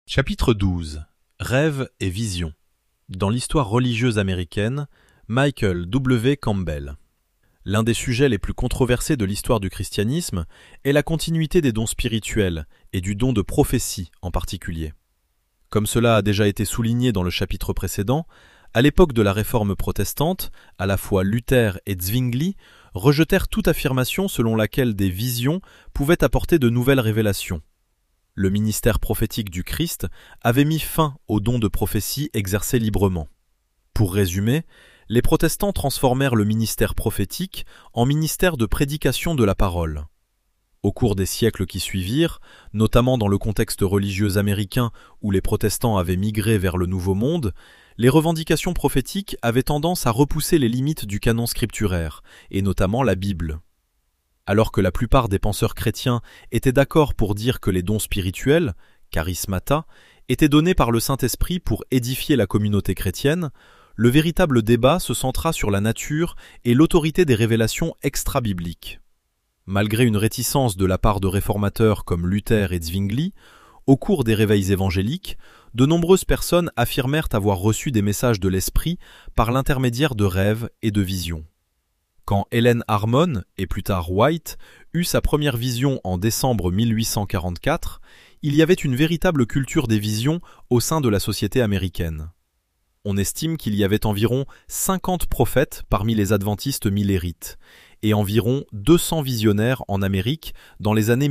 Chapitre 12. Rêves et visions. Dans l'histoire religieuse américaine, Michael W. Campbell. L'un des sujets les plus controversés de l'histoire du christianisme est la continuité des dons spirituels et du don de prophétie en particulier. Comme cela a déjà été souligné dans le chapitre précédent, à l'époque de la réforme protestante, à la fois Luther et Zwingli rejetèrent toute affirmation selon laquelle des visions pouvaient apporter de nouvelles révélations. Le ministère prophétique du Christ avait mis fin aux dons de prophétie exercés librement. Pour résumer, les protestants transformèrent le ministère prophétique en ministère de prédication de la parole. Au cours des siècles qui suivirent, notamment dans le contexte religieux américain où les protestants avaient migré vers le Nouveau Monde, les revendications prophétiques avaient tendance à repousser les limites du canon scripturaire, et notamment la Bible. Alors que la plupart des penseurs chrétiens étaient d'accord pour dire que les dons spirituels, charismata, étaient donnés par le Saint-Esprit pour édifier la communauté chrétienne, le véritable débat se centra sur la nature et l'autorité des révélations extra-bibliques. Malgré une réticence de la part de réformateurs comme Luther et Zwingli, au cours des réveils évangéliques, de nombreuses personnes affirmèrent avoir reçu des messages de l'Esprit par l'intermédiaire de rêves et de visions. Quand Helen Harmon, et plus tard White, eut sa première vision en décembre 1844, il y avait une véritable culture des visions au sein de la société américaine. On estime qu'il y avait environ 50 prophètes parmi les adventistes millérites, et environ 200 visionnaires en Amérique dans les années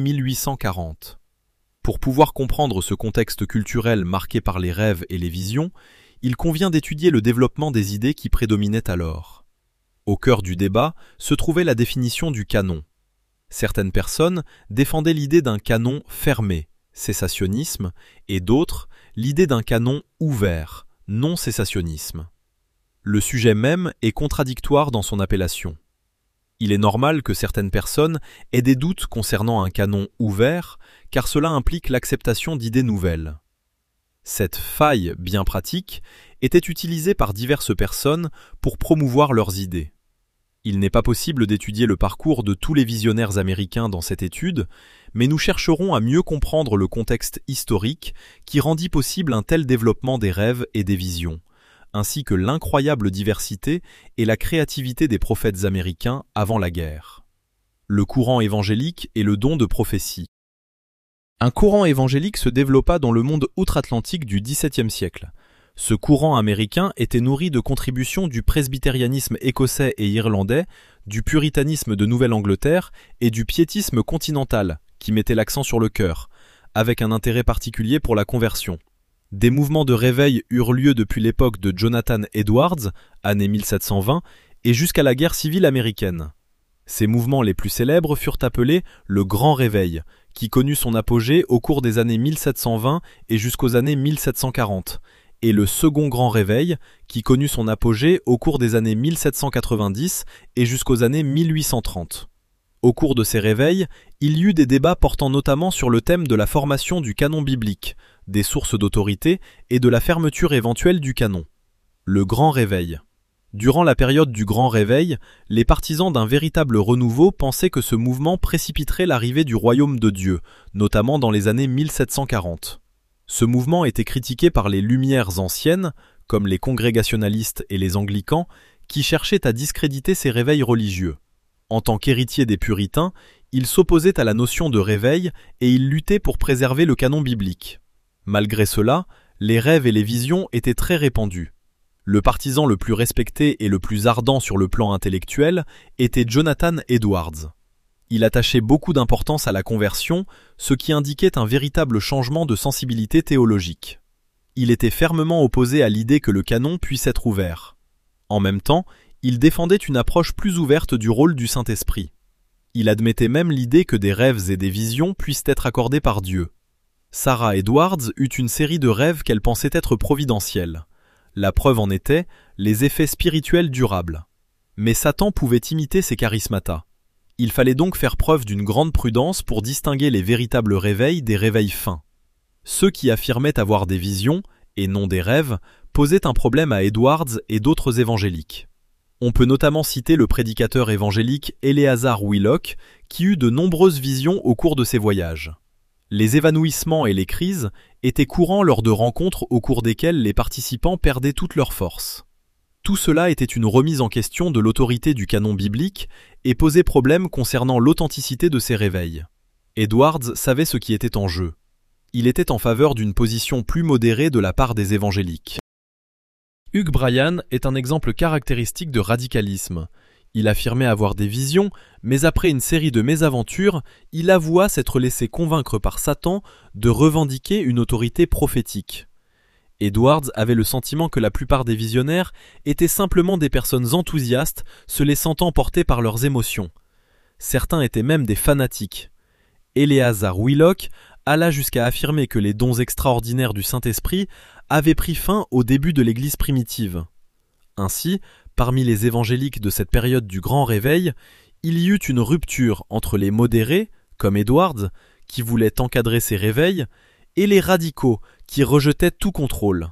1840. Pour pouvoir comprendre ce contexte culturel marqué par les rêves et les visions, il convient d'étudier le développement des idées qui prédominaient alors. Au cœur du débat se trouvait la définition du canon. Certaines personnes défendaient l'idée d'un canon fermé, cessationnisme, et d'autres l'idée d'un canon ouvert, non-cessationnisme. Le sujet même est contradictoire dans son appellation. Il est normal que certaines personnes aient des doutes concernant un canon ouvert, car cela implique l'acceptation d'idées nouvelles. Cette faille bien pratique était utilisée par diverses personnes pour promouvoir leurs idées. Il n'est pas possible d'étudier le parcours de tous les visionnaires américains dans cette étude, mais nous chercherons à mieux comprendre le contexte historique qui rendit possible un tel développement des rêves et des visions, ainsi que l'incroyable diversité et la créativité des prophètes américains avant la guerre. Le courant évangélique et le don de prophétie. Un courant évangélique se développa dans le monde outre-Atlantique du XVIIe siècle. Ce courant américain était nourri de contributions du presbytérianisme écossais et irlandais, du puritanisme de Nouvelle-Angleterre et du piétisme continental, qui mettait l'accent sur le cœur, avec un intérêt particulier pour la conversion. Des mouvements de réveil eurent lieu depuis l'époque de Jonathan Edwards, année 1720, et jusqu'à la guerre civile américaine. Ces mouvements les plus célèbres furent appelés le Grand Réveil, qui connut son apogée au cours des années 1720 et jusqu'aux années 1740, et le Second Grand Réveil, qui connut son apogée au cours des années 1790 et jusqu'aux années 1830. Au cours de ces réveils, il y eut des débats portant notamment sur le thème de la formation du canon biblique, des sources d'autorité et de la fermeture éventuelle du canon. Le Grand Réveil. Durant la période du Grand Réveil, les partisans d'un véritable renouveau pensaient que ce mouvement précipiterait l'arrivée du royaume de Dieu, notamment dans les années 1740. Ce mouvement était critiqué par les Lumières anciennes, comme les congrégationalistes et les anglicans, qui cherchaient à discréditer ces réveils religieux. En tant qu'héritiers des puritains, ils s'opposaient à la notion de réveil et ils luttaient pour préserver le canon biblique. Malgré cela, les rêves et les visions étaient très répandus. Le partisan le plus respecté et le plus ardent sur le plan intellectuel était Jonathan Edwards. Il attachait beaucoup d'importance à la conversion, ce qui indiquait un véritable changement de sensibilité théologique. Il était fermement opposé à l'idée que le canon puisse être ouvert. En même temps, il défendait une approche plus ouverte du rôle du Saint-Esprit. Il admettait même l'idée que des rêves et des visions puissent être accordés par Dieu. Sarah Edwards eut une série de rêves qu'elle pensait être providentiels. La preuve en était les effets spirituels durables. Mais Satan pouvait imiter ces charismata. Il fallait donc faire preuve d'une grande prudence pour distinguer les véritables réveils des réveils feints. Ceux qui affirmaient avoir des visions, et non des rêves, posaient un problème à Edwards et d'autres évangéliques. On peut notamment citer le prédicateur évangélique Eleazar Willock, qui eut de nombreuses visions au cours de ses voyages. Les évanouissements et les crises étaient courants lors de rencontres au cours desquelles les participants perdaient toute leur force. Tout cela était une remise en question de l'autorité du canon biblique et posait problème concernant l'authenticité de ces réveils. Edwards savait ce qui était en jeu. Il était en faveur d'une position plus modérée de la part des évangéliques. Hugh Bryan est un exemple caractéristique de radicalisme. Il affirmait avoir des visions, mais après une série de mésaventures, il avoua s'être laissé convaincre par Satan de revendiquer une autorité prophétique. Edwards avait le sentiment que la plupart des visionnaires étaient simplement des personnes enthousiastes se laissant emporter par leurs émotions. Certains étaient même des fanatiques. Eleazar Willock alla jusqu'à affirmer que les dons extraordinaires du Saint-Esprit avaient pris fin au début de l'Église primitive. Ainsi, parmi les évangéliques de cette période du Grand Réveil, il y eut une rupture entre les modérés, comme Edwards, qui voulaient encadrer ces réveils, et les radicaux, qui rejetaient tout contrôle.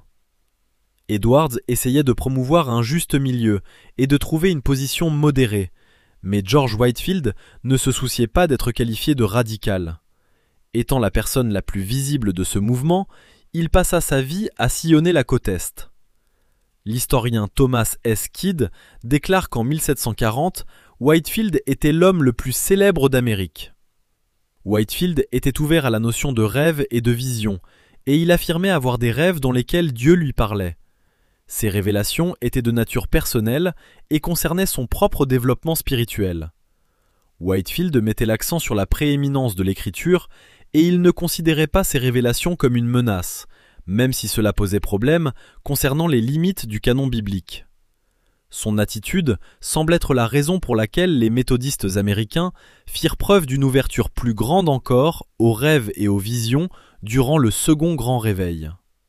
Edwards essayait de promouvoir un juste milieu et de trouver une position modérée, mais George Whitefield ne se souciait pas d'être qualifié de radical. Étant la personne la plus visible de ce mouvement, il passa sa vie à sillonner la côte Est. L'historien Thomas S. Kidd déclare qu'en 1740, Whitefield était l'homme le plus célèbre d'Amérique. Whitefield était ouvert à la notion de rêve et de vision, et il affirmait avoir des rêves dans lesquels Dieu lui parlait. Ces révélations étaient de nature personnelle et concernaient son propre développement spirituel. Whitefield mettait l'accent sur la prééminence de l'écriture et il ne considérait pas ces révélations comme une menace, même si cela posait problème concernant les limites du canon biblique. Son attitude semble être la raison pour laquelle les méthodistes américains firent preuve d'une ouverture plus grande encore aux rêves et aux visions durant le Second Grand Réveil.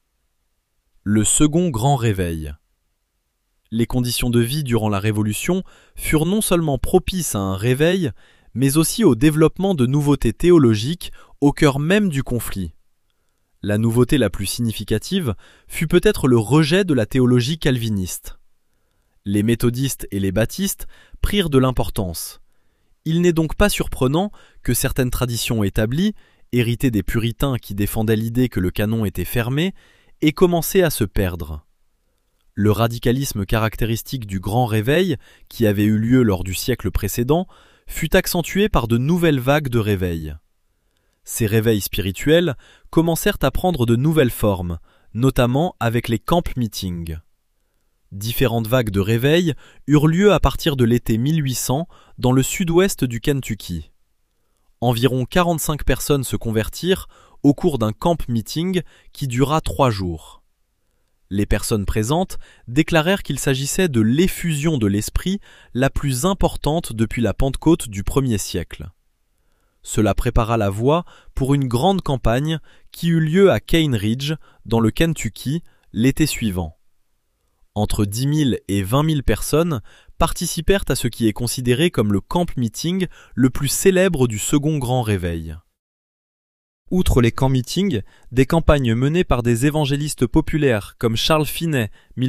Le Second Grand Réveil. Les conditions de vie durant la Révolution furent non seulement propices à un réveil, mais aussi au développement de nouveautés théologiques au cœur même du conflit. La nouveauté la plus significative fut peut-être le rejet de la théologie calviniste. Les méthodistes et les baptistes prirent de l'importance. Il n'est donc pas surprenant que certaines traditions établies, héritées des puritains qui défendaient l'idée que le canon était fermé, aient commencé à se perdre. Le radicalisme caractéristique du Grand Réveil, qui avait eu lieu lors du siècle précédent, fut accentué par de nouvelles vagues de réveils. Ces réveils spirituels commencèrent à prendre de nouvelles formes, notamment avec les camp meetings. Différentes vagues de réveil eurent lieu à partir de l'été 1800 dans le sud-ouest du Kentucky. Environ 45 personnes se convertirent au cours d'un camp meeting qui dura 3 jours. Les personnes présentes déclarèrent qu'il s'agissait de l'effusion de l'esprit la plus importante depuis la Pentecôte du 1er siècle. Cela prépara la voie pour une grande campagne qui eut lieu à Cane Ridge, dans le Kentucky, l'été suivant. Entre 10 000 et 20 000 personnes participèrent à ce qui est considéré comme le camp meeting le plus célèbre du Second Grand Réveil. Outre les camp meetings, des campagnes menées par des évangélistes populaires comme Charles Finney,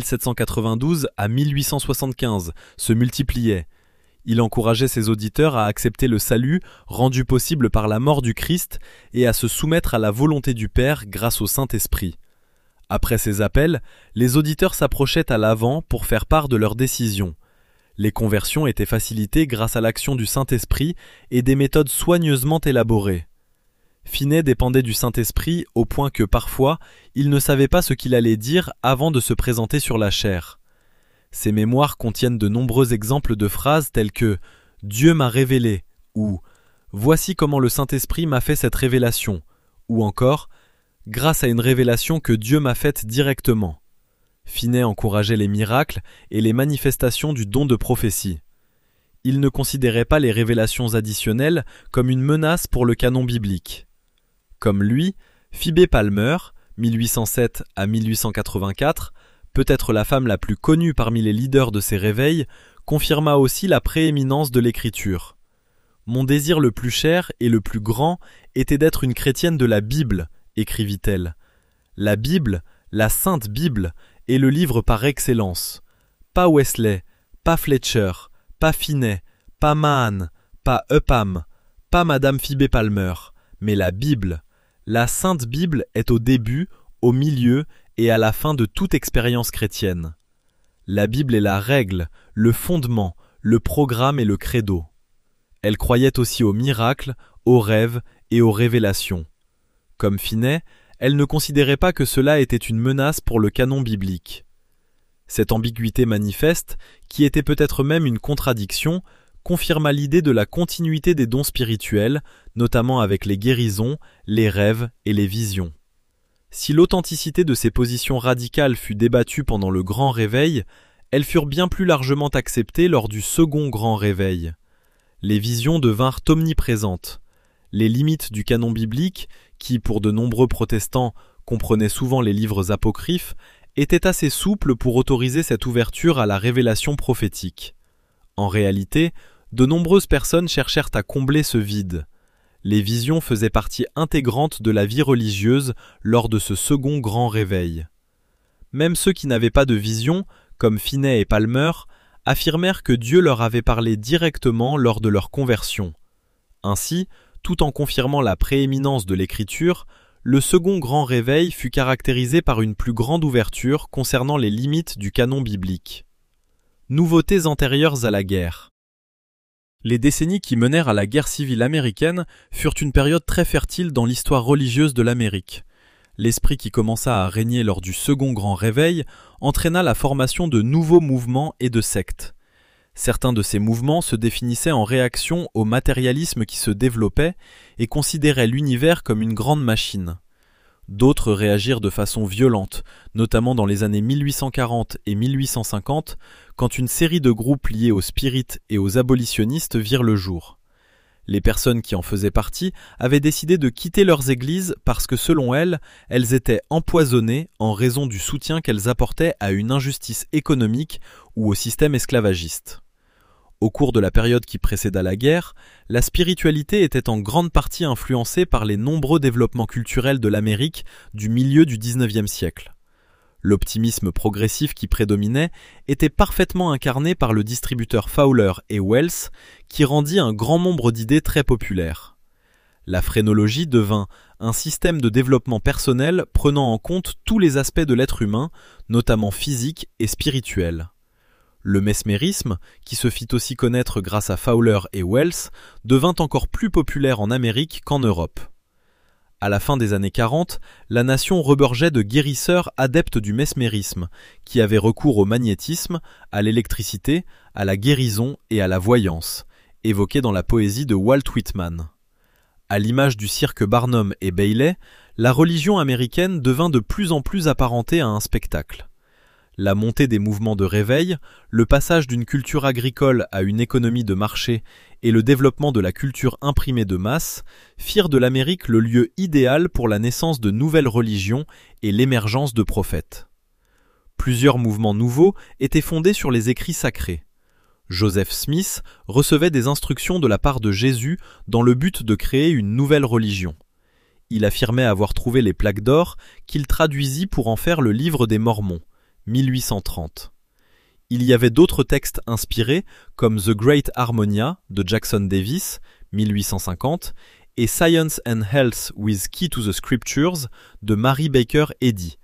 1792 à 1875, se multipliaient. Il encourageait ses auditeurs à accepter le salut rendu possible par la mort du Christ et à se soumettre à la volonté du Père grâce au Saint-Esprit. Après ces appels, les auditeurs s'approchaient à l'avant pour faire part de leurs décisions. Les conversions étaient facilitées grâce à l'action du Saint-Esprit et des méthodes soigneusement élaborées. Finney dépendait du Saint-Esprit au point que parfois, il ne savait pas ce qu'il allait dire avant de se présenter sur la chaire. Ses mémoires contiennent de nombreux exemples de phrases telles que « Dieu m'a révélé » ou « Voici comment le Saint-Esprit m'a fait cette révélation » ou encore « Grâce à une révélation que Dieu m'a faite directement ». Finney encourageait les miracles et les manifestations du don de prophétie. Il ne considérait pas les révélations additionnelles comme une menace pour le canon biblique. Comme lui, Phoebe Palmer, 1807 à 1884, peut-être la femme la plus connue parmi les leaders de ces réveils, confirma aussi la prééminence de l'écriture. « Mon désir le plus cher et le plus grand était d'être une chrétienne de la Bible », écrivit-elle. La Bible, la Sainte Bible, est le livre par excellence. Pas Wesley, pas Fletcher, pas Finney, pas Mahan, pas Upham, pas Madame Phoebe Palmer, mais la Bible, La Sainte Bible est au début, au milieu et à la fin de toute expérience chrétienne. La Bible est la règle, le fondement, le programme et le credo. Elle croyait aussi aux miracles, aux rêves et aux révélations. Comme Finney, elle ne considérait pas que cela était une menace pour le canon biblique. Cette ambiguïté manifeste, qui était peut-être même une contradiction, confirma l'idée de la continuité des dons spirituels, notamment avec les guérisons, les rêves et les visions. Si l'authenticité de ces positions radicales fut débattue pendant le Grand Réveil, elles furent bien plus largement acceptées lors du Second Grand Réveil. Les visions devinrent omniprésentes. Les limites du canon biblique, qui pour de nombreux protestants comprenaient souvent les livres apocryphes, étaient assez souples pour autoriser cette ouverture à la révélation prophétique. En réalité, de nombreuses personnes cherchèrent à combler ce vide. Les visions faisaient partie intégrante de la vie religieuse lors de ce second grand réveil. Même ceux qui n'avaient pas de vision, comme Finney et Palmer, affirmèrent que Dieu leur avait parlé directement lors de leur conversion. Ainsi, tout en confirmant la prééminence de l'Écriture, le second grand réveil fut caractérisé par une plus grande ouverture concernant les limites du canon biblique. Nouveautés antérieures à la guerre. Les décennies qui menèrent à la guerre civile américaine furent une période très fertile dans l'histoire religieuse de l'Amérique. L'esprit qui commença à régner lors du second grand réveil entraîna la formation de nouveaux mouvements et de sectes. Certains de ces mouvements se définissaient en réaction au matérialisme qui se développait et considéraient l'univers comme une grande machine. D'autres réagirent de façon violente, notamment dans les années 1840 et 1850, quand une série de groupes liés aux spirites et aux abolitionnistes virent le jour. Les personnes qui en faisaient partie avaient décidé de quitter leurs églises parce que, selon elles, elles étaient empoisonnées en raison du soutien qu'elles apportaient à une injustice économique ou au système esclavagiste. Au cours de la période qui précéda la guerre, la spiritualité était en grande partie influencée par les nombreux développements culturels de l'Amérique du milieu du XIXe siècle. L'optimisme progressif qui prédominait était parfaitement incarné par le distributeur Fowler et Wells, qui rendit un grand nombre d'idées très populaires. La phrénologie devint un système de développement personnel prenant en compte tous les aspects de l'être humain, notamment physique et spirituel. Le mesmérisme, qui se fit aussi connaître grâce à Fowler et Wells, devint encore plus populaire en Amérique qu'en Europe. À la fin des années 40, la nation regorgeait de guérisseurs adeptes du mesmérisme, qui avaient recours au magnétisme, à l'électricité, à la guérison et à la voyance, évoqués dans la poésie de Walt Whitman. À l'image du cirque Barnum et Bailey, la religion américaine devint de plus en plus apparentée à un spectacle. La montée des mouvements de réveil, le passage d'une culture agricole à une économie de marché et le développement de la culture imprimée de masse firent de l'Amérique le lieu idéal pour la naissance de nouvelles religions et l'émergence de prophètes. Plusieurs mouvements nouveaux étaient fondés sur les écrits sacrés. Joseph Smith recevait des instructions de la part de Jésus dans le but de créer une nouvelle religion. Il affirmait avoir trouvé les plaques d'or qu'il traduisit pour en faire le livre des Mormons, 1830. Il y avait d'autres textes inspirés comme The Great Harmonia de Jackson Davis, 1850, et Science and Health with Key to the Scriptures de Mary Baker Eddy,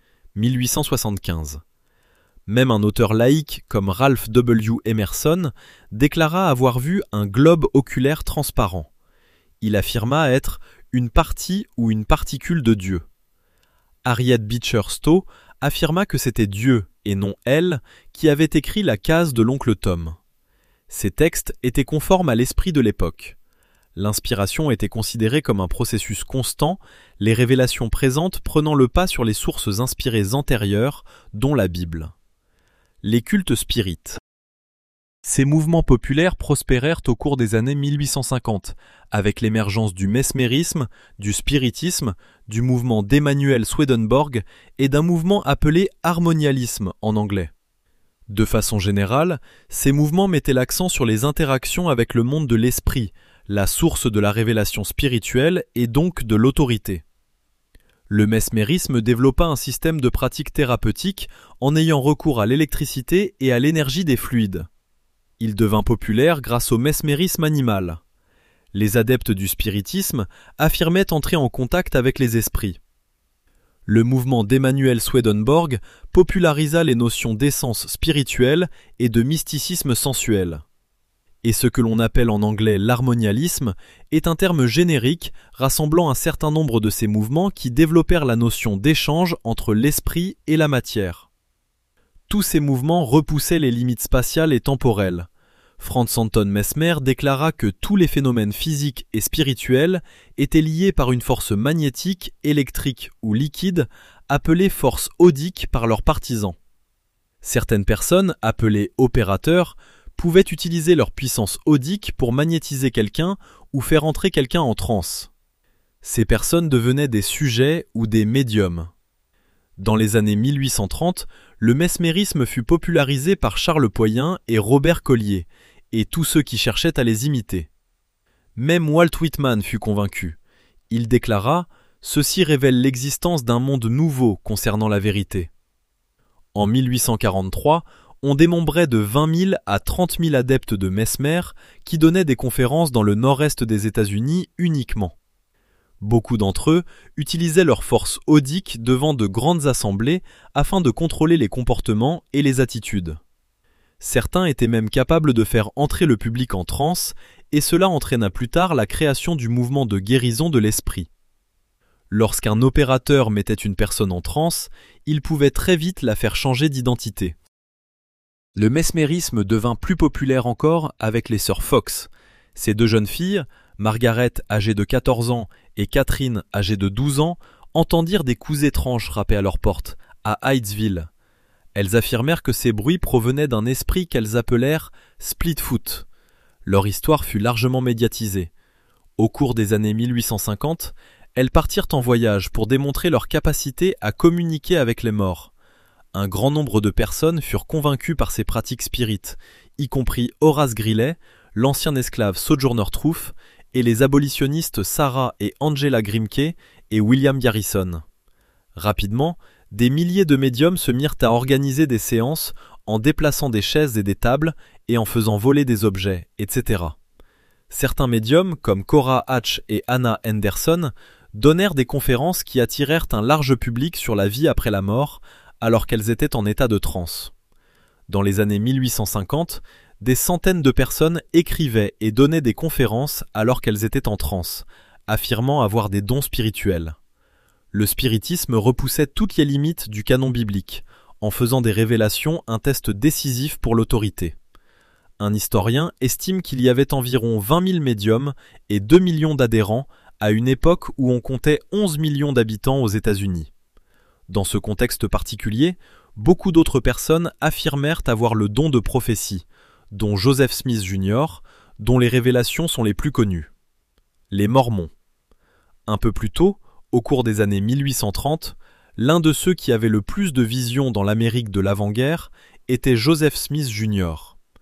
1875. Même un auteur laïque comme Ralph W. Emerson déclara avoir vu un globe oculaire transparent. Il affirma être une partie ou une particule de Dieu. Harriet Beecher Stowe affirma que c'était Dieu, et non elle, qui avait écrit la case de l'oncle Tom. Ces textes étaient conformes à l'esprit de l'époque. L'inspiration était considérée comme un processus constant, les révélations présentes prenant le pas sur les sources inspirées antérieures, dont la Bible. Les cultes spirites. Ces mouvements populaires prospérèrent au cours des années 1850, avec l'émergence du mesmérisme, du spiritisme, du mouvement d'Emmanuel Swedenborg et d'un mouvement appelé harmonialisme en anglais. De façon générale, ces mouvements mettaient l'accent sur les interactions avec le monde de l'esprit, la source de la révélation spirituelle et donc de l'autorité. Le mesmérisme développa un système de pratiques thérapeutiques en ayant recours à l'électricité et à l'énergie des fluides. Il devint populaire grâce au mesmérisme animal. Les adeptes du spiritisme affirmaient entrer en contact avec les esprits. Le mouvement d'Emmanuel Swedenborg popularisa les notions d'essence spirituelle et de mysticisme sensuel. Et ce que l'on appelle en anglais l'harmonialisme est un terme générique rassemblant un certain nombre de ces mouvements qui développèrent la notion d'échange entre l'esprit et la matière. Tous ces mouvements repoussaient les limites spatiales et temporelles. Franz Anton Mesmer déclara que tous les phénomènes physiques et spirituels étaient liés par une force magnétique, électrique ou liquide, appelée force odique par leurs partisans. Certaines personnes, appelées opérateurs, pouvaient utiliser leur puissance odique pour magnétiser quelqu'un ou faire entrer quelqu'un en transe. Ces personnes devenaient des sujets ou des médiums. Dans les années 1830, le mesmérisme fut popularisé par Charles Poyen et Robert Collier, et tous ceux qui cherchaient à les imiter. Même Walt Whitman fut convaincu. Il déclara « Ceci révèle l'existence d'un monde nouveau concernant la vérité ». En 1843, on dénombrait de 20 000 à 30 000 adeptes de Mesmer qui donnaient des conférences dans le nord-est des États-Unis uniquement. Beaucoup d'entre eux utilisaient leur force odique devant de grandes assemblées afin de contrôler les comportements et les attitudes. Certains étaient même capables de faire entrer le public en transe, et cela entraîna plus tard la création du mouvement de guérison de l'esprit. Lorsqu'un opérateur mettait une personne en transe, il pouvait très vite la faire changer d'identité. Le mesmérisme devint plus populaire encore avec les sœurs Fox. Ces deux jeunes filles, Margaret âgée de 14 ans et Catherine âgée de 12 ans, entendirent des coups étranges frapper à leur porte, à Hydesville. Elles affirmèrent que ces bruits provenaient d'un esprit qu'elles appelèrent « Splitfoot ». Leur histoire fut largement médiatisée. Au cours des années 1850, elles partirent en voyage pour démontrer leur capacité à communiquer avec les morts. Un grand nombre de personnes furent convaincues par ces pratiques spirites, y compris Horace Greeley, l'ancien esclave Sojourner Truth, et les abolitionnistes Sarah et Angela Grimke et William Garrison. Rapidement, des milliers de médiums se mirent à organiser des séances en déplaçant des chaises et des tables et en faisant voler des objets, etc. Certains médiums, comme Cora Hatch et Anna Henderson, donnèrent des conférences qui attirèrent un large public sur la vie après la mort, alors qu'elles étaient en état de transe. Dans les années 1850, des centaines de personnes écrivaient et donnaient des conférences alors qu'elles étaient en transe, affirmant avoir des dons spirituels. Le spiritisme repoussait toutes les limites du canon biblique, en faisant des révélations un test décisif pour l'autorité. Un historien estime qu'il y avait environ 20 000 médiums et 2 millions d'adhérents à une époque où on comptait 11 millions d'habitants aux États-Unis. Dans ce contexte particulier, beaucoup d'autres personnes affirmèrent avoir le don de prophétie, dont Joseph Smith Jr., dont les révélations sont les plus connues. Les Mormons. Un peu plus tôt, au cours des années 1830, l'un de ceux qui avait le plus de visions dans l'Amérique de l'avant-guerre était Joseph Smith Jr.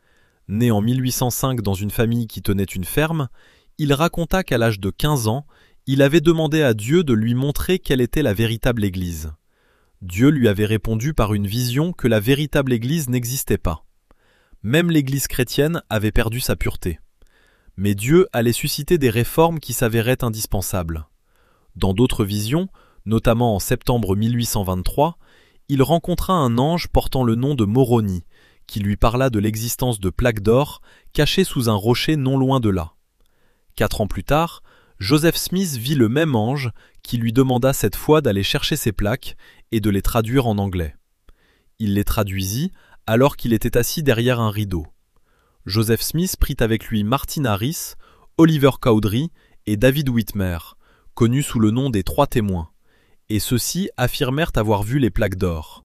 Né en 1805 dans une famille qui tenait une ferme, il raconta qu'à l'âge de 15 ans, il avait demandé à Dieu de lui montrer quelle était la véritable Église. Dieu lui avait répondu par une vision que la véritable Église n'existait pas. Même l'Église chrétienne avait perdu sa pureté. Mais Dieu allait susciter des réformes qui s'avéraient indispensables. Dans d'autres visions, notamment en septembre 1823, il rencontra un ange portant le nom de Moroni, qui lui parla de l'existence de plaques d'or cachées sous un rocher non loin de là. 4 ans plus tard, Joseph Smith vit le même ange qui lui demanda cette fois d'aller chercher ces plaques et de les traduire en anglais. Il les traduisit alors qu'il était assis derrière un rideau. Joseph Smith prit avec lui Martin Harris, Oliver Cowdery et David Whitmer, connus sous le nom des 3 témoins, et ceux-ci affirmèrent avoir vu les plaques d'or.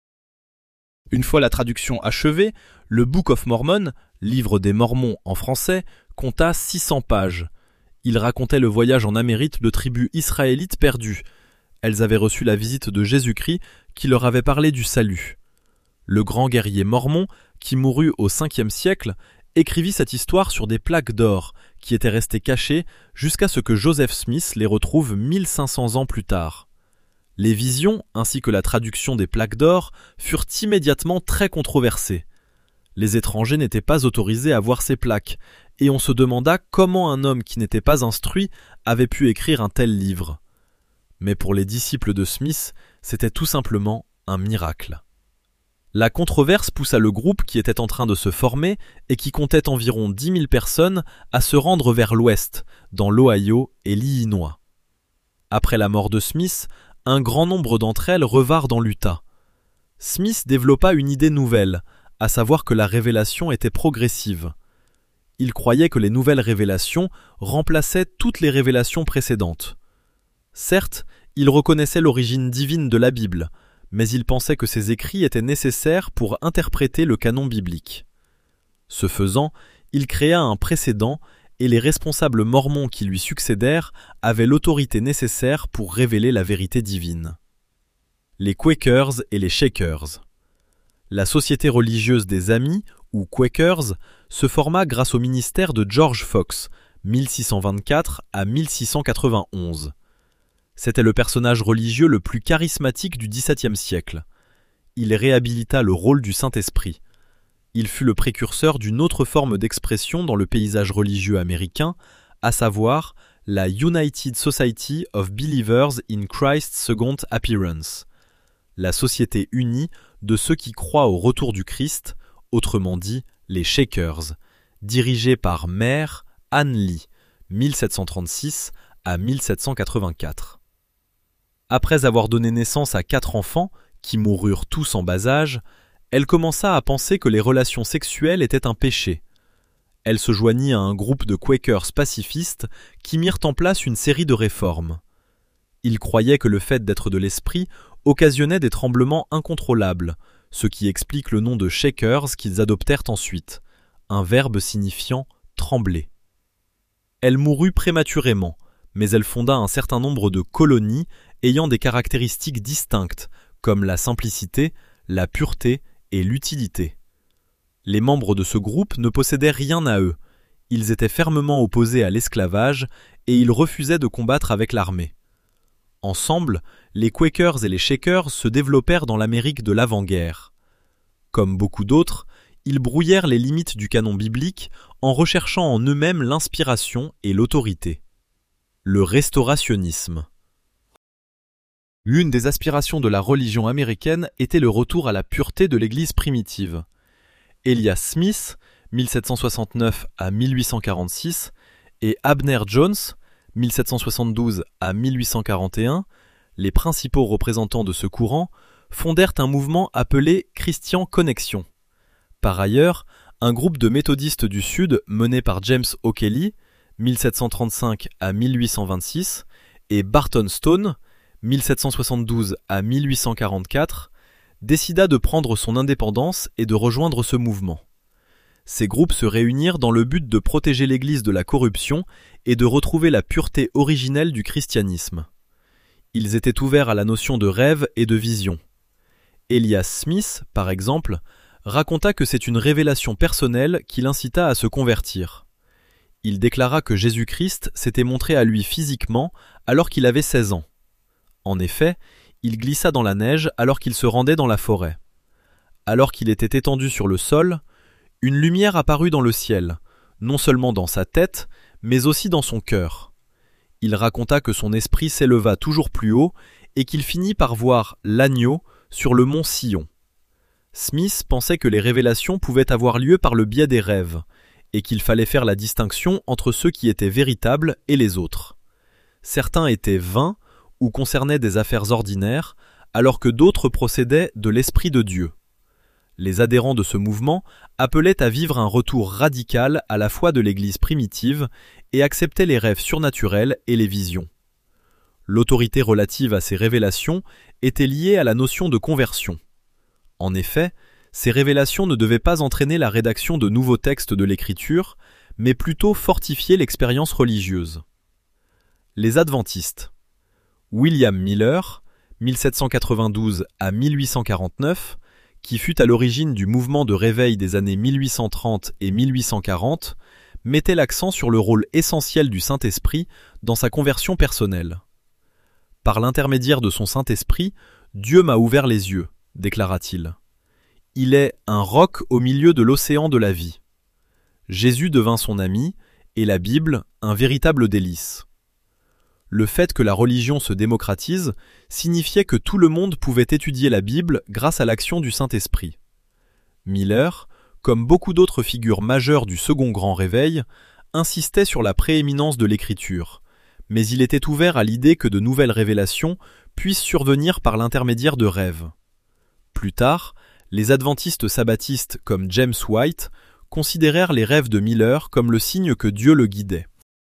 Une fois la traduction achevée, le Book of Mormon, livre des Mormons en français, compta 600 pages. Il racontait le voyage en Amérique de tribus israélites perdues. Elles avaient reçu la visite de Jésus-Christ qui leur avait parlé du salut. Le grand guerrier mormon, qui mourut au 5e siècle, écrivit cette histoire sur des plaques d'or qui étaient restées cachées jusqu'à ce que Joseph Smith les retrouve 1500 ans plus tard. Les visions, ainsi que la traduction des plaques d'or, furent immédiatement très controversées. Les étrangers n'étaient pas autorisés à voir ces plaques, et on se demanda comment un homme qui n'était pas instruit avait pu écrire un tel livre. Mais pour les disciples de Smith, c'était tout simplement un miracle. La controverse poussa le groupe qui était en train de se former et qui comptait environ 10 000 personnes à se rendre vers l'ouest, dans l'Ohio et l'Illinois. Après la mort de Smith, un grand nombre d'entre elles revinrent dans l'Utah. Smith développa une idée nouvelle, à savoir que la révélation était progressive. Il croyait que les nouvelles révélations remplaçaient toutes les révélations précédentes. Certes, il reconnaissait l'origine divine de la Bible, mais il pensait que ces écrits étaient nécessaires pour interpréter le canon biblique. Ce faisant, il créa un précédent et les responsables mormons qui lui succédèrent avaient l'autorité nécessaire pour révéler la vérité divine. Les Quakers et les Shakers. La société religieuse des Amis, ou Quakers, se forma grâce au ministère de George Fox, 1624 à 1691. C'était le personnage religieux le plus charismatique du XVIIe siècle. Il réhabilita le rôle du Saint-Esprit. Il fut le précurseur d'une autre forme d'expression dans le paysage religieux américain, à savoir la United Society of Believers in Christ's Second Appearance, la société unie de ceux qui croient au retour du Christ, autrement dit les Shakers, dirigée par Mère Anne Lee, 1736 à 1784. Après avoir donné naissance à 4 enfants, qui moururent tous en bas âge, elle commença à penser que les relations sexuelles étaient un péché. Elle se joignit à un groupe de Quakers pacifistes qui mirent en place une série de réformes. Ils croyaient que le fait d'être de l'esprit occasionnait des tremblements incontrôlables, ce qui explique le nom de Shakers qu'ils adoptèrent ensuite, un verbe signifiant « trembler ». Elle mourut prématurément, mais elle fonda un certain nombre de colonies ayant des caractéristiques distinctes, comme la simplicité, la pureté et l'utilité. Les membres de ce groupe ne possédaient rien à eux, ils étaient fermement opposés à l'esclavage et ils refusaient de combattre avec l'armée. Ensemble, les Quakers et les Shakers se développèrent dans l'Amérique de l'avant-guerre. Comme beaucoup d'autres, ils brouillèrent les limites du canon biblique en recherchant en eux-mêmes l'inspiration et l'autorité. Le restaurationnisme. L'une des aspirations de la religion américaine était le retour à la pureté de l'Église primitive. Elias Smith, 1769 à 1846, et Abner Jones, 1772 à 1841, les principaux représentants de ce courant, fondèrent un mouvement appelé Christian Connection. Par ailleurs, un groupe de méthodistes du Sud mené par James O'Kelly, 1735 à 1826, et Barton Stone, 1772 à 1844, décida de prendre son indépendance et de rejoindre ce mouvement. Ces groupes se réunirent dans le but de protéger l'Église de la corruption et de retrouver la pureté originelle du christianisme. Ils étaient ouverts à la notion de rêve et de vision. Elias Smith, par exemple, raconta que c'est une révélation personnelle qui l'incita à se convertir. Il déclara que Jésus-Christ s'était montré à lui physiquement alors qu'il avait 16 ans. En effet, il glissa dans la neige alors qu'il se rendait dans la forêt. Alors qu'il était étendu sur le sol, une lumière apparut dans le ciel, non seulement dans sa tête, mais aussi dans son cœur. Il raconta que son esprit s'éleva toujours plus haut et qu'il finit par voir l'agneau sur le mont Sion. Smith pensait que les révélations pouvaient avoir lieu par le biais des rêves, et qu'il fallait faire la distinction entre ceux qui étaient véritables et les autres. Certains étaient vains ou concernaient des affaires ordinaires, alors que d'autres procédaient de l'Esprit de Dieu. Les adhérents de ce mouvement appelaient à vivre un retour radical à la foi de l'Église primitive et acceptaient les rêves surnaturels et les visions. L'autorité relative à ces révélations était liée à la notion de conversion. En effet, ces révélations ne devaient pas entraîner la rédaction de nouveaux textes de l'Écriture, mais plutôt fortifier l'expérience religieuse. Les adventistes. William Miller, 1792 à 1849, qui fut à l'origine du mouvement de réveil des années 1830 et 1840, mettait l'accent sur le rôle essentiel du Saint-Esprit dans sa conversion personnelle. « Par l'intermédiaire de son Saint-Esprit, Dieu m'a ouvert les yeux », déclara-t-il. « Il est un roc au milieu de l'océan de la vie. Jésus devint son ami, et la Bible un véritable délice. Le fait que la religion se démocratise signifiait que tout le monde pouvait étudier la Bible grâce à l'action du Saint-Esprit. Miller, comme beaucoup d'autres figures majeures du Second Grand Réveil, insistait sur la prééminence de l'Écriture, mais il était ouvert à l'idée que de nouvelles révélations puissent survenir par l'intermédiaire de rêves. Plus tard, les adventistes sabbatistes comme James White considérèrent les rêves de Miller comme le signe que Dieu le guidait.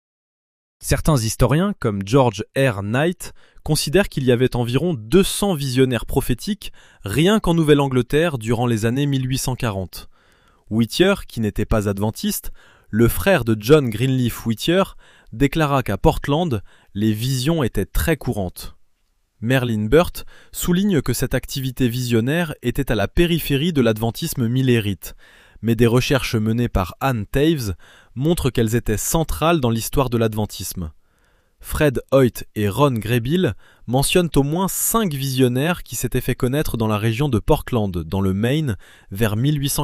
Certains historiens, comme George R. Knight, considèrent qu'il y avait environ 200 visionnaires prophétiques rien qu'en Nouvelle-Angleterre durant les années 1840. Whittier, qui n'était pas adventiste, le frère de John Greenleaf Whittier, déclara qu'à Portland, les visions étaient très courantes. Merlin Burt souligne que cette activité visionnaire était à la périphérie de l'adventisme millérite, mais des recherches menées par Ann Taves montrent qu'elles étaient centrales dans l'histoire de l'adventisme. Fred Hoyt et Ron Graybill mentionnent au moins 5 visionnaires qui s'étaient fait connaître dans la région de Portland, dans le Maine, vers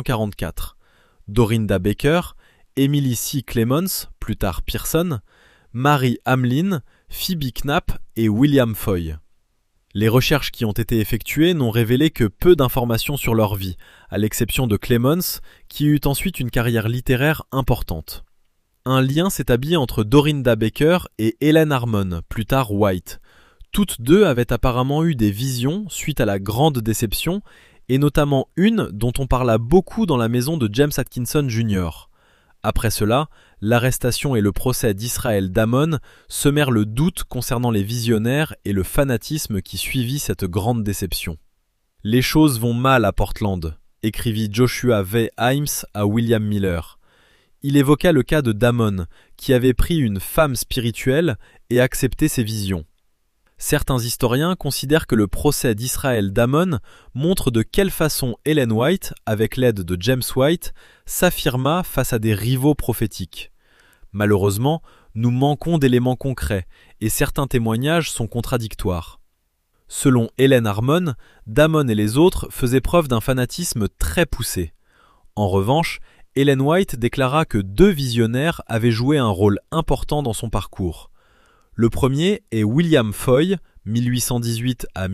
1844. Dorinda Baker, Emily C. Clemens, plus tard Pearson, Mary Hamlin, Phoebe Knapp et William Foy. Les recherches qui ont été effectuées n'ont révélé que peu d'informations sur leur vie, à l'exception de Clemens, qui eut ensuite une carrière littéraire importante. Un lien s'établit entre Dorinda Baker et Helen Harmon, plus tard White. Toutes deux avaient apparemment eu des visions suite à la Grande Déception, et notamment une dont on parla beaucoup dans la maison de James Atkinson Jr. Après cela, l'arrestation et le procès d'Israël Damon semèrent le doute concernant les visionnaires et le fanatisme qui suivit cette grande déception. « Les choses vont mal à Portland », écrivit Joshua V. Himes à William Miller. Il évoqua le cas de Damon, qui avait pris une femme spirituelle et accepté ses visions. Certains historiens considèrent que le procès d'Israël Damon montre de quelle façon Ellen White, avec l'aide de James White, s'affirma face à des rivaux prophétiques. Malheureusement, nous manquons d'éléments concrets, et certains témoignages sont contradictoires. Selon Helen Harmon, Damon et les autres faisaient preuve d'un fanatisme très poussé. En revanche, Ellen White déclara que 2 visionnaires avaient joué un rôle important dans son parcours. Le premier est William Foy, 1818 à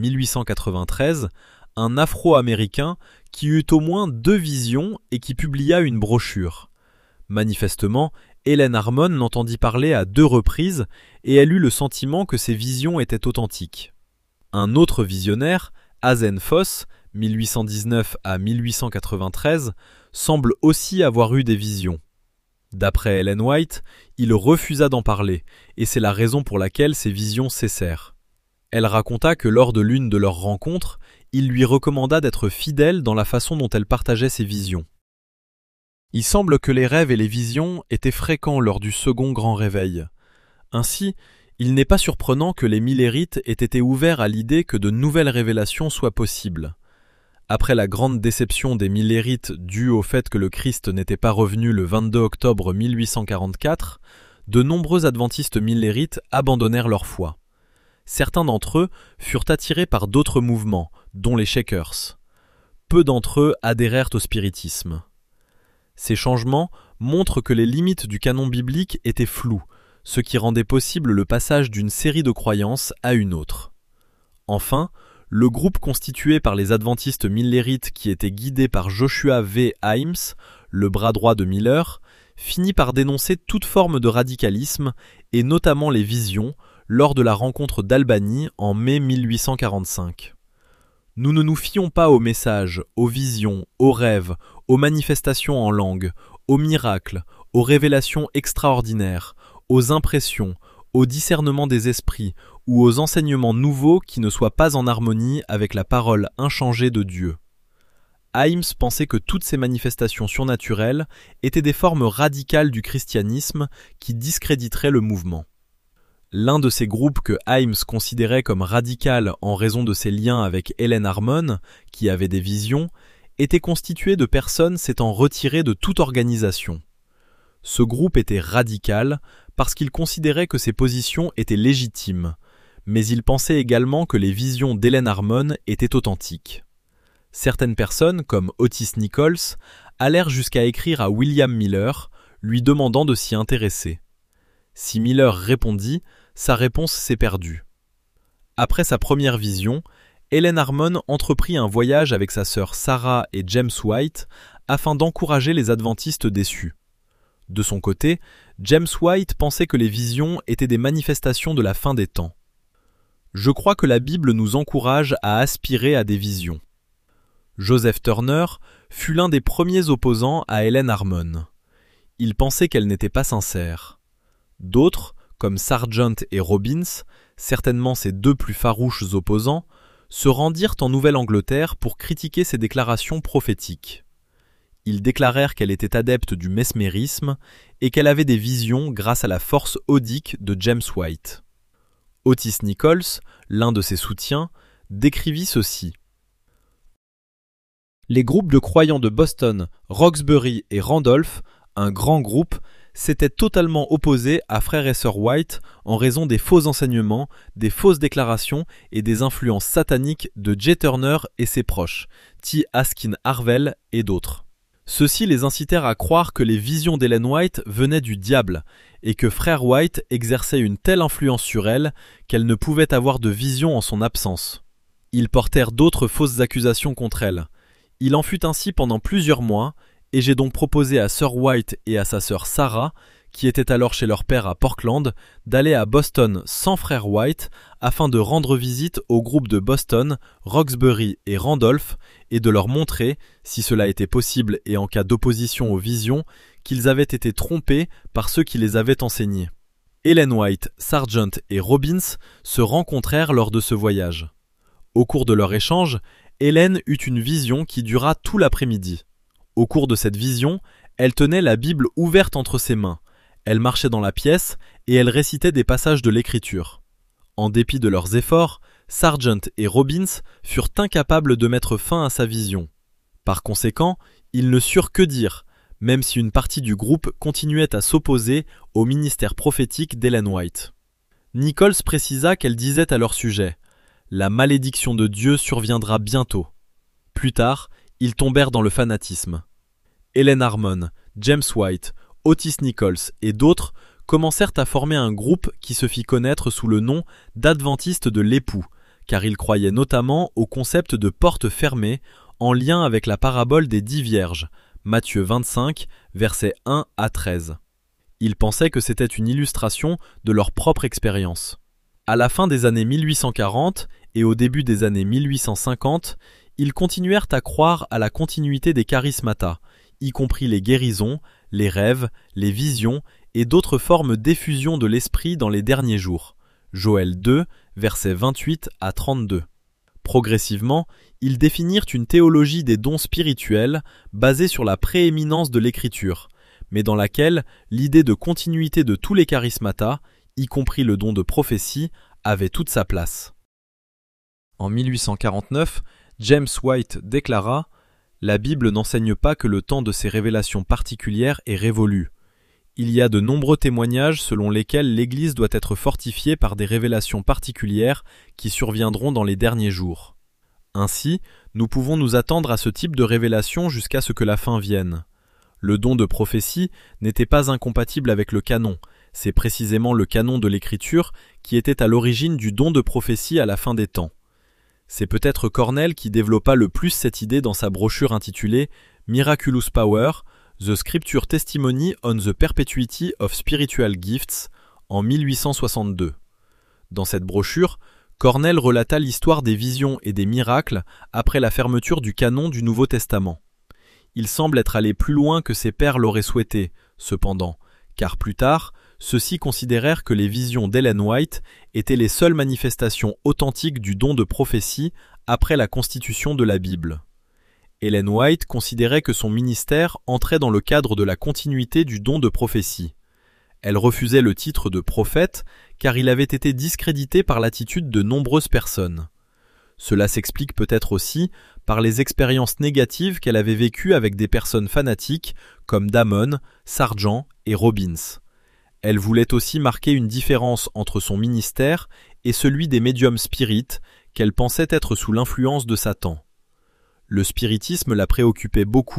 1893, un Afro-Américain qui eut au moins 2 visions et qui publia une brochure. Manifestement, Helen Harmon l'entendit parler à 2 reprises et elle eut le sentiment que ces visions étaient authentiques. Un autre visionnaire, Hazen Foss, 1819 à 1893, semble aussi avoir eu des visions. D'après Ellen White, il refusa d'en parler, et c'est la raison pour laquelle ces visions cessèrent. Elle raconta que lors de l'une de leurs rencontres, il lui recommanda d'être fidèle dans la façon dont elle partageait ses visions. Il semble que les rêves et les visions étaient fréquents lors du Second Grand Réveil. Ainsi, il n'est pas surprenant que les millérites aient été ouverts à l'idée que de nouvelles révélations soient possibles. Après la grande déception des millérites due au fait que le Christ n'était pas revenu le 22 octobre 1844, de nombreux adventistes millérites abandonnèrent leur foi. Certains d'entre eux furent attirés par d'autres mouvements, dont les Shakers. Peu d'entre eux adhérèrent au spiritisme. Ces changements montrent que les limites du canon biblique étaient floues, ce qui rendait possible le passage d'une série de croyances à une autre. Enfin, le groupe constitué par les adventistes millérites qui était guidé par Joshua V. Himes, le bras droit de Miller, finit par dénoncer toute forme de radicalisme et notamment les visions lors de la rencontre d'Albany en mai 1845. Nous ne nous fions pas aux messages, aux visions, aux rêves, aux manifestations en langue, aux miracles, aux révélations extraordinaires, aux impressions, au discernement des esprits ou aux enseignements nouveaux qui ne soient pas en harmonie avec la parole inchangée de Dieu. Himes pensait que toutes ces manifestations surnaturelles étaient des formes radicales du christianisme qui discréditeraient le mouvement. L'un de ces groupes que Himes considérait comme radical en raison de ses liens avec Helen Harmon, qui avait des visions, était constitué de personnes s'étant retirées de toute organisation. Ce groupe était radical parce qu'il considérait que ses positions étaient légitimes, mais il pensait également que les visions d'Helen Harmon étaient authentiques. Certaines personnes, comme Otis Nichols, allèrent jusqu'à écrire à William Miller, lui demandant de s'y intéresser. Si Miller répondit, sa réponse s'est perdue. Après sa première vision, Helen Harmon entreprit un voyage avec sa sœur Sarah et James White afin d'encourager les adventistes déçus. De son côté, James White pensait que les visions étaient des manifestations de la fin des temps. Je crois que la Bible nous encourage à aspirer à des visions. Joseph Turner fut l'un des premiers opposants à Helen Harmon. Il pensait qu'elle n'était pas sincère. D'autres, comme Sargent et Robbins, certainement ses deux plus farouches opposants, se rendirent en Nouvelle-Angleterre pour critiquer ses déclarations prophétiques. Ils déclarèrent qu'elle était adepte du mesmérisme et qu'elle avait des visions grâce à la force odique de James White. Otis Nichols, l'un de ses soutiens, décrivit ceci. Les groupes de croyants de Boston, Roxbury et Randolph, un grand groupe, s'étaient totalement opposés à frère et sœur White en raison des faux enseignements, des fausses déclarations et des influences sataniques de J. Turner et ses proches, T. Askin Harvell et d'autres. Ceux-ci les incitèrent à croire que les visions d'Ellen White venaient du diable et que frère White exerçait une telle influence sur elle qu'elle ne pouvait avoir de vision en son absence. Ils portèrent d'autres fausses accusations contre elle. Il en fut ainsi pendant plusieurs mois, et j'ai donc proposé à sœur White et à sa sœur Sarah, qui étaient alors chez leur père à Portland, d'aller à Boston sans frère White afin de rendre visite au groupe de Boston, Roxbury et Randolph et de leur montrer, si cela était possible et en cas d'opposition aux visions, qu'ils avaient été trompés par ceux qui les avaient enseignés. Helen White, Sargent et Robbins se rencontrèrent lors de ce voyage. Au cours de leur échange, Helen eut une vision qui dura tout l'après-midi. Au cours de cette vision, elle tenait la Bible ouverte entre ses mains. Elle marchait dans la pièce et elle récitait des passages de l'Écriture. En dépit de leurs efforts, Sargent et Robbins furent incapables de mettre fin à sa vision. Par conséquent, ils ne surent que dire, même si une partie du groupe continuait à s'opposer au ministère prophétique d'Helen White. Nichols précisa qu'elle disait à leur sujet « La malédiction de Dieu surviendra bientôt ». Plus tard, ils tombèrent dans le fanatisme. Helen Harmon, James White, Otis Nichols et d'autres commencèrent à former un groupe qui se fit connaître sous le nom d'Adventistes de l'époux, car ils croyaient notamment au concept de porte fermée en lien avec la parabole des 10 vierges, Matthieu 25, versets 1 à 13. Ils pensaient que c'était une illustration de leur propre expérience. À la fin des années 1840 et au début des années 1850, ils continuèrent à croire à la continuité des charismata, y compris les guérisons, les rêves, les visions et d'autres formes d'effusion de l'esprit dans les derniers jours. Joël 2, versets 28 à 32. Progressivement, ils définirent une théologie des dons spirituels basée sur la prééminence de l'écriture, mais dans laquelle l'idée de continuité de tous les charismata, y compris le don de prophétie, avait toute sa place. En 1849, James White déclara « La Bible n'enseigne pas que le temps de ces révélations particulières est révolu. Il y a de nombreux témoignages selon lesquels l'Église doit être fortifiée par des révélations particulières qui surviendront dans les derniers jours. Ainsi, nous pouvons nous attendre à ce type de révélation jusqu'à ce que la fin vienne. Le don de prophétie n'était pas incompatible avec le canon, c'est précisément le canon de l'Écriture qui était à l'origine du don de prophétie à la fin des temps. C'est peut-être Cornell qui développa le plus cette idée dans sa brochure intitulée « Miraculous Power, The Scripture Testimony on the Perpetuity of Spiritual Gifts » en 1862. Dans cette brochure, Cornell relata l'histoire des visions et des miracles après la fermeture du canon du Nouveau Testament. Il semble être allé plus loin que ses pairs l'auraient souhaité, cependant, car plus tard, ceux-ci considérèrent que les visions d'Helen White étaient les seules manifestations authentiques du don de prophétie après la constitution de la Bible. Helen White considérait que son ministère entrait dans le cadre de la continuité du don de prophétie. Elle refusait le titre de prophète car il avait été discrédité par l'attitude de nombreuses personnes. Cela s'explique peut-être aussi par les expériences négatives qu'elle avait vécues avec des personnes fanatiques comme Damon, Sargent et Robbins. Elle voulait aussi marquer une différence entre son ministère et celui des médiums spirites qu'elle pensait être sous l'influence de Satan. Le spiritisme la préoccupait beaucoup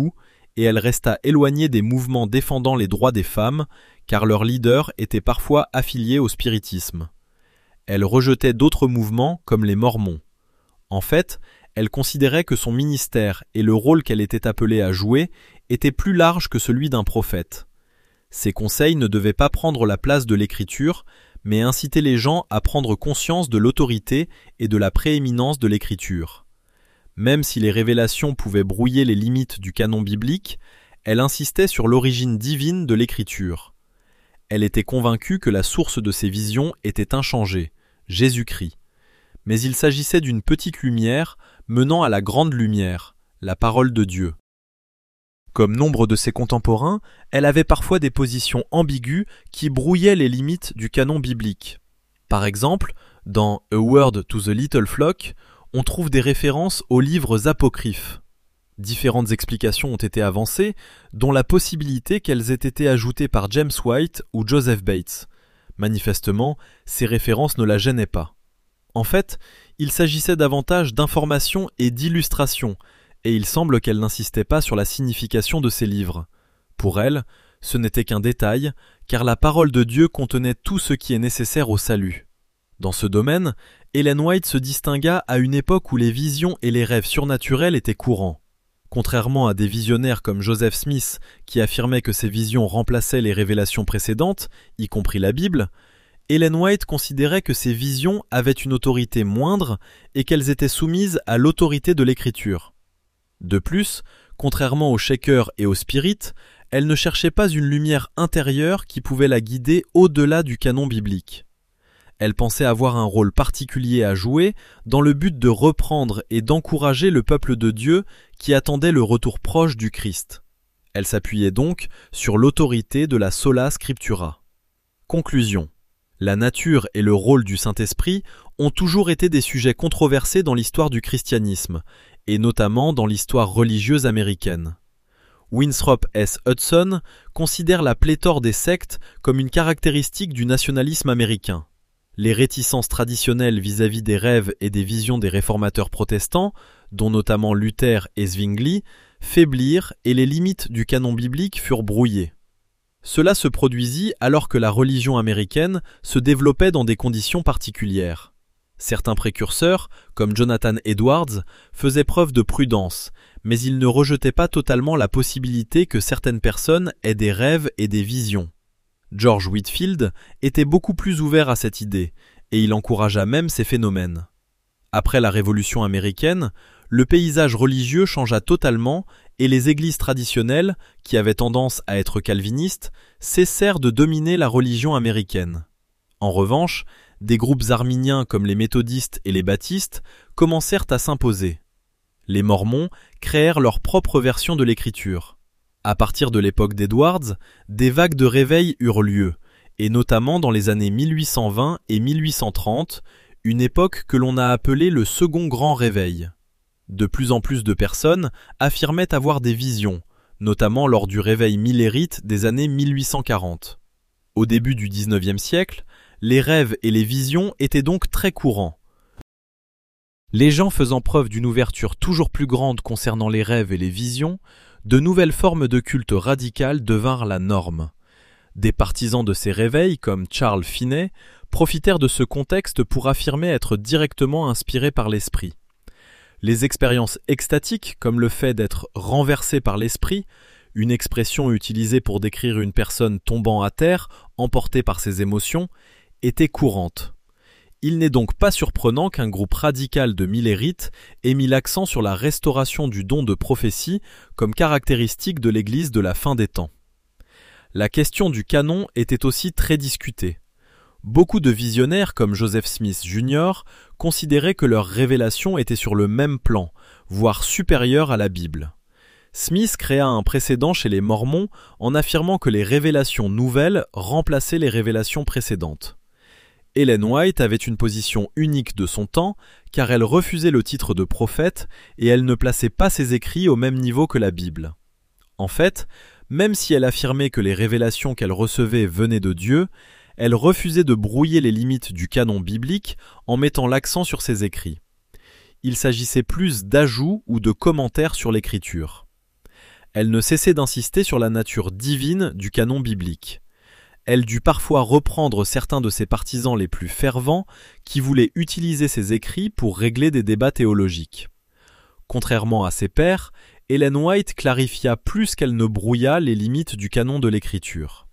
et elle resta éloignée des mouvements défendant les droits des femmes, car leurs leaders étaient parfois affiliés au spiritisme. Elle rejetait d'autres mouvements comme les Mormons. En fait, elle considérait que son ministère et le rôle qu'elle était appelée à jouer étaient plus larges que celui d'un prophète. Ses conseils ne devaient pas prendre la place de l'Écriture, mais inciter les gens à prendre conscience de l'autorité et de la prééminence de l'Écriture. Même si les révélations pouvaient brouiller les limites du canon biblique, elle insistait sur l'origine divine de l'Écriture. Elle était convaincue que la source de ses visions était inchangée, Jésus-Christ. Mais il s'agissait d'une petite lumière menant à la grande lumière, la parole de Dieu. Comme nombre de ses contemporains, elle avait parfois des positions ambiguës qui brouillaient les limites du canon biblique. Par exemple, dans A Word to the Little Flock, on trouve des références aux livres apocryphes. Différentes explications ont été avancées, dont la possibilité qu'elles aient été ajoutées par James White ou Joseph Bates. Manifestement, ces références ne la gênaient pas. En fait, il s'agissait davantage d'informations et d'illustrations, et il semble qu'elle n'insistait pas sur la signification de ces livres. Pour elle, ce n'était qu'un détail, car la parole de Dieu contenait tout ce qui est nécessaire au salut. Dans ce domaine, Ellen White se distingua à une époque où les visions et les rêves surnaturels étaient courants. Contrairement à des visionnaires comme Joseph Smith qui affirmaient que ces visions remplaçaient les révélations précédentes, y compris la Bible, Ellen White considérait que ces visions avaient une autorité moindre et qu'elles étaient soumises à l'autorité de l'Écriture. De plus, contrairement aux Shakers et aux spirites, elle ne cherchait pas une lumière intérieure qui pouvait la guider au-delà du canon biblique. Elle pensait avoir un rôle particulier à jouer dans le but de reprendre et d'encourager le peuple de Dieu qui attendait le retour proche du Christ. Elle s'appuyait donc sur l'autorité de la sola scriptura. Conclusion. La nature et le rôle du Saint-Esprit ont toujours été des sujets controversés dans l'histoire du christianisme, et notamment dans l'histoire religieuse américaine. Winthrop S. Hudson considère la pléthore des sectes comme une caractéristique du nationalisme américain. Les réticences traditionnelles vis-à-vis des rêves et des visions des réformateurs protestants, dont notamment Luther et Zwingli, faiblirent et les limites du canon biblique furent brouillées. Cela se produisit alors que la religion américaine se développait dans des conditions particulières. Certains précurseurs, comme Jonathan Edwards, faisaient preuve de prudence, mais ils ne rejetaient pas totalement la possibilité que certaines personnes aient des rêves et des visions. George Whitefield était beaucoup plus ouvert à cette idée, et il encouragea même ces phénomènes. Après la Révolution américaine, le paysage religieux changea totalement et les églises traditionnelles, qui avaient tendance à être calvinistes, cessèrent de dominer la religion américaine. En revanche, des groupes arminiens comme les méthodistes et les baptistes commencèrent à s'imposer. Les Mormons créèrent leur propre version de l'écriture. À partir de l'époque d'Edwards, des vagues de réveil eurent lieu, et notamment dans les années 1820 et 1830, une époque que l'on a appelée le Second Grand Réveil. De plus en plus de personnes affirmaient avoir des visions, notamment lors du réveil millérite des années 1840. Au début du XIXe siècle, les rêves et les visions étaient donc très courants. Les gens faisant preuve d'une ouverture toujours plus grande concernant les rêves et les visions, de nouvelles formes de culte radical devinrent la norme. Des partisans de ces réveils, comme Charles Finney, profitèrent de ce contexte pour affirmer être directement inspirés par l'esprit. Les expériences extatiques, comme le fait d'être renversé par l'esprit, une expression utilisée pour décrire une personne tombant à terre, emportée par ses émotions, étaient courantes. Il n'est donc pas surprenant qu'un groupe radical de millérites ait mis l'accent sur la restauration du don de prophétie comme caractéristique de l'Église de la fin des temps. La question du canon était aussi très discutée. Beaucoup de visionnaires comme Joseph Smith Jr. considéraient que leurs révélations étaient sur le même plan, voire supérieures à la Bible. Smith créa un précédent chez les Mormons en affirmant que les révélations nouvelles remplaçaient les révélations précédentes. Ellen White avait une position unique de son temps, car elle refusait le titre de prophète et elle ne plaçait pas ses écrits au même niveau que la Bible. En fait, même si elle affirmait que les révélations qu'elle recevait venaient de Dieu, elle refusait de brouiller les limites du canon biblique en mettant l'accent sur ses écrits. Il s'agissait plus d'ajouts ou de commentaires sur l'écriture. Elle ne cessait d'insister sur la nature divine du canon biblique. Elle dut parfois reprendre certains de ses partisans les plus fervents qui voulaient utiliser ses écrits pour régler des débats théologiques. Contrairement à ses pairs, Ellen White clarifia plus qu'elle ne brouilla les limites du canon de l'écriture.